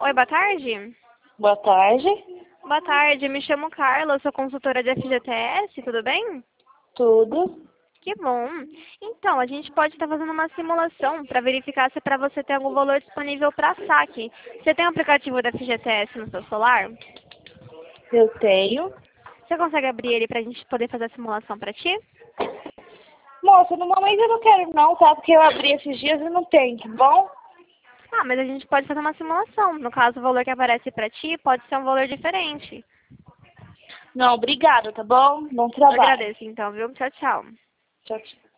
Oi, boa tarde. Boa tarde. Boa tarde, me chamo Carla, sou consultora de FGTS, tudo bem? Tudo. Que bom. Então, a gente pode estar fazendo uma simulação para verificar se para você tem algum valor disponível para saque. Você tem o aplicativo da FGTS no seu celular? Eu tenho. Você consegue abrir ele para a gente poder fazer a simulação para ti? Moça, no momento eu não quero não, tá? Porque eu abri esses dias e não tem, tá bom? Ah, mas a gente pode fazer uma simulação. No caso, o valor que aparece para ti pode ser um valor diferente. Não, obrigada, tá bom? Bom Eu trabalho. agradeço então, viu? Tchau, tchau. Tchau, tchau.